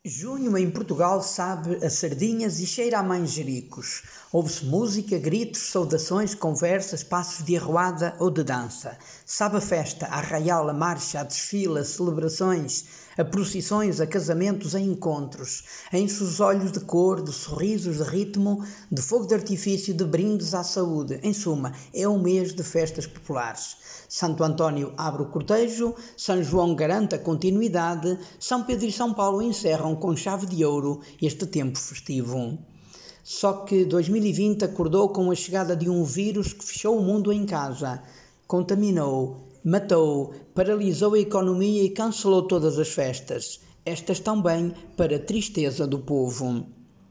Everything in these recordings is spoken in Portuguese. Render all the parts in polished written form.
Junho em Portugal sabe a sardinhas e cheira a manjericos. Ouve-se música, gritos, saudações, conversas, passos de arruada ou de dança. Sabe a festa, a arraial, a marcha, a desfile, a celebrações, a procissões, a casamentos, a encontros. Enche os olhos de cor, de sorrisos, de ritmo, de fogo de artifício, de brindes à saúde. Em suma, é um mês de festas populares. Santo António abre o cortejo, São João garante a continuidade, São Pedro e São Paulo encerram com chave de ouro este tempo festivo. Só que 2020 acordou com a chegada de um vírus que fechou o mundo em casa, contaminou, matou, paralisou a economia e cancelou todas as festas. Estas também para a tristeza do povo.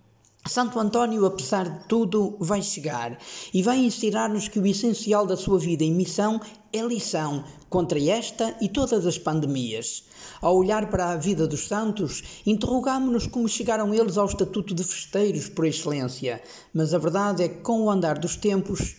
Santo António, apesar de tudo, vai chegar e vai ensinar-nos que o essencial da sua vida e missão é lição contra esta e todas as pandemias. Ao olhar para a vida dos santos, interrogámo-nos como chegaram eles ao estatuto de festeiros por excelência, mas a verdade é que com o andar dos tempos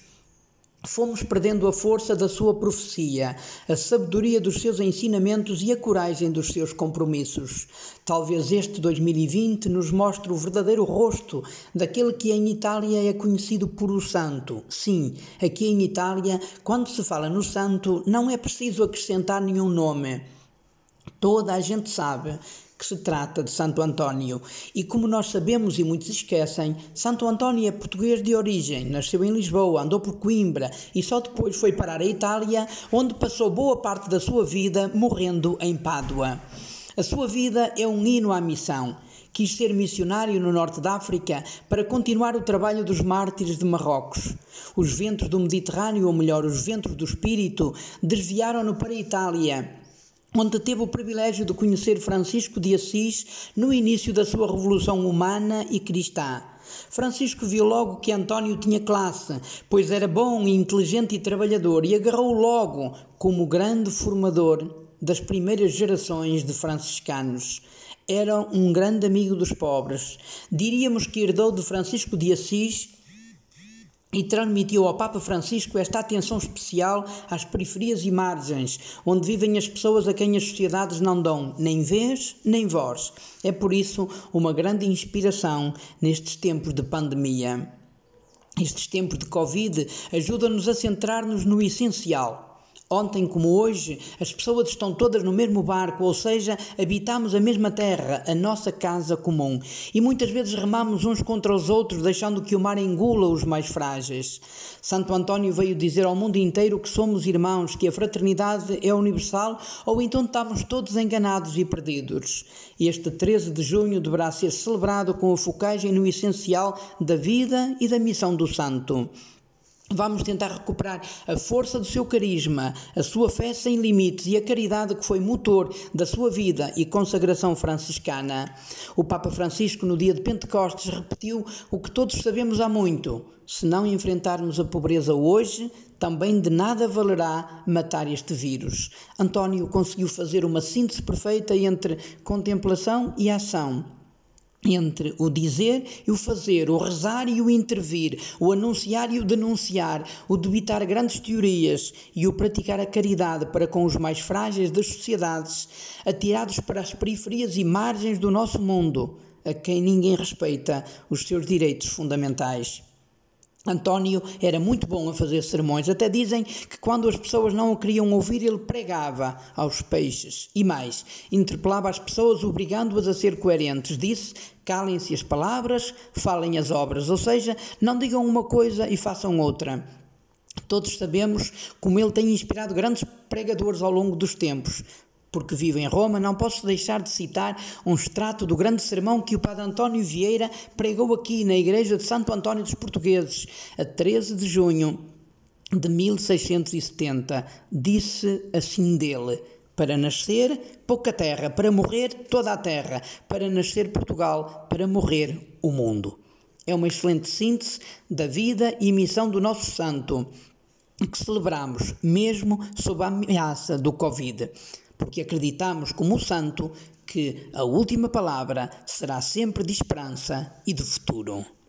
fomos perdendo a força da sua profecia, a sabedoria dos seus ensinamentos e a coragem dos seus compromissos. Talvez este 2020 nos mostre o verdadeiro rosto daquele que em Itália é conhecido por o santo. Sim, aqui em Itália, quando se fala no santo, não é preciso acrescentar nenhum nome. Toda a gente sabe que se trata de Santo António. E como nós sabemos e muitos esquecem, Santo António é português de origem, nasceu em Lisboa, andou por Coimbra e só depois foi parar a Itália, onde passou boa parte da sua vida morrendo em Pádua. A sua vida é um hino à missão. Quis ser missionário no norte da África para continuar o trabalho dos mártires de Marrocos. Os ventos do Mediterrâneo, ou melhor, os ventos do Espírito, desviaram-no para a Itália, onde teve o privilégio de conhecer Francisco de Assis no início da sua revolução humana e cristã. Francisco viu logo que António tinha classe, pois era bom, inteligente e trabalhador, e agarrou-o logo como grande formador das primeiras gerações de franciscanos. Era um grande amigo dos pobres. Diríamos que herdou de Francisco de Assis e transmitiu ao Papa Francisco esta atenção especial às periferias e margens, onde vivem as pessoas a quem as sociedades não dão nem vez nem voz. É por isso uma grande inspiração nestes tempos de pandemia. Estes tempos de Covid ajudam-nos a centrar-nos no essencial. Ontem como hoje, as pessoas estão todas no mesmo barco, ou seja, habitamos a mesma terra, a nossa casa comum. E muitas vezes remamos uns contra os outros, deixando que o mar engula os mais frágeis. Santo António veio dizer ao mundo inteiro que somos irmãos, que a fraternidade é universal, ou então estamos todos enganados e perdidos. Este 13 de junho deverá ser celebrado com a focagem no essencial da vida e da missão do santo. Vamos tentar recuperar a força do seu carisma, a sua fé sem limites e a caridade que foi motor da sua vida e consagração franciscana. O Papa Francisco, no dia de Pentecostes, repetiu o que todos sabemos há muito. Se não enfrentarmos a pobreza hoje, também de nada valerá matar este vírus. António conseguiu fazer uma síntese perfeita entre contemplação e ação, entre o dizer e o fazer, o rezar e o intervir, o anunciar e o denunciar, o debitar grandes teorias e o praticar a caridade para com os mais frágeis das sociedades, atirados para as periferias e margens do nosso mundo, a quem ninguém respeita os seus direitos fundamentais. António era muito bom a fazer sermões, até dizem que quando as pessoas não o queriam ouvir, ele pregava aos peixes. E mais, interpelava as pessoas obrigando-as a ser coerentes. Disse, calem-se as palavras, falem as obras, ou seja, não digam uma coisa e façam outra. Todos sabemos como ele tem inspirado grandes pregadores ao longo dos tempos. Porque vivo em Roma, não posso deixar de citar um extrato do grande sermão que o padre António Vieira pregou aqui na igreja de Santo António dos Portugueses, a 13 de junho de 1670. Disse assim dele: para nascer, pouca terra, para morrer, toda a terra, para nascer Portugal, para morrer o mundo. É uma excelente síntese da vida e missão do nosso santo, que celebramos mesmo sob a ameaça do Covid. Porque acreditamos, como o santo, que a última palavra será sempre de esperança e de futuro.